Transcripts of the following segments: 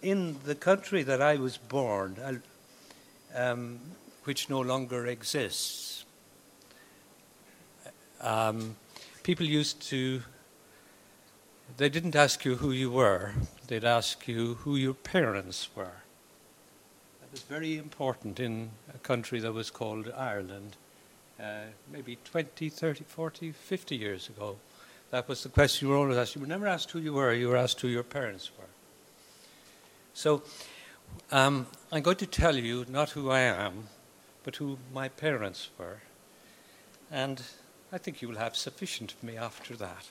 in the country that I was born, which no longer exists, people used to, they didn't ask you who you were, they'd ask you who your parents were. That was very important in a country that was called Ireland, maybe 20, 30, 40, 50 years ago. That was the question you were always asked. You were never asked who you were asked who your parents were. So I'm going to tell you not who I am, but who my parents were. And I think you will have sufficient of me after that.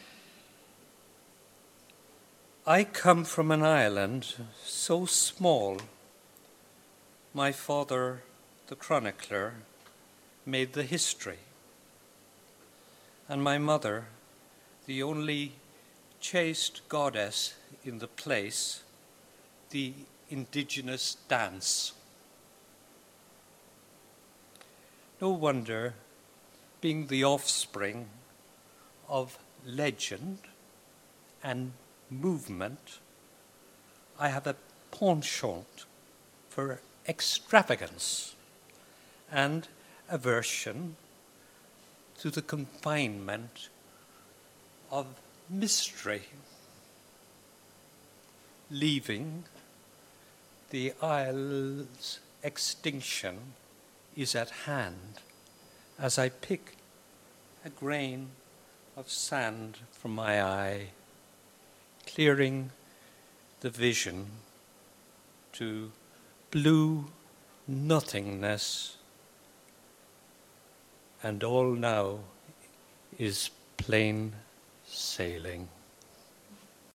I come from an island so small, my father, the chronicler, made the history. And my mother, the only chaste goddess in the place, the indigenous dance. No wonder, being the offspring of legend and movement, I have a penchant for extravagance and aversion to the confinement of mystery. Leaving the isle's extinction is at hand as I pick a grain of sand from my eye, clearing the vision to blue nothingness, and all now is plain sailing.